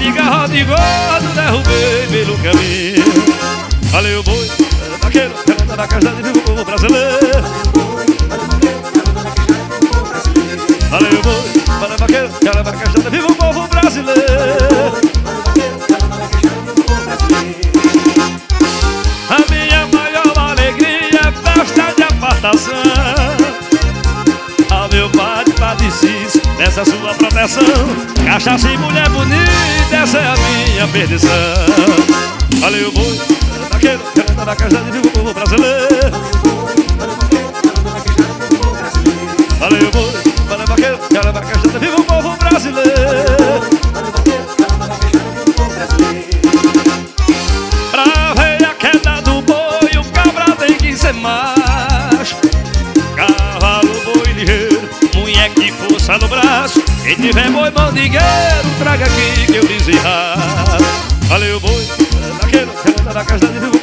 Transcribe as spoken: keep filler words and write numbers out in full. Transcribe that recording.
de garrote e gordo, derrubei pelo caminho. Valeu, boi, vaqueiro, quero andar na casa de vivo povo brasileiro. Valeu, boi, valeu, vaqueiro, quero andar na casa de vivo povo brasileiro. A minha maior alegria é festa de apartação. Ao meu pai de padecido, nessa sua proteção. Cachaça e mulher bonita, essa é a minha perdição. Valeu, boi, vaqueiro, quero andar na casa de vivo povo brasileiro. Valeu, boi, valeu, vaqueiro, quero andar na casa de vivo povo brasileiro. Pra ver a queda do boi, o cabra tem que ser macho. Cavalo, boi ligeiro, mulher que força no braço. Quem tiver boi mandigueiro, traga aqui que eu desenrasco. Valeu, boi, vaqueiro, quero andar na casa de vivo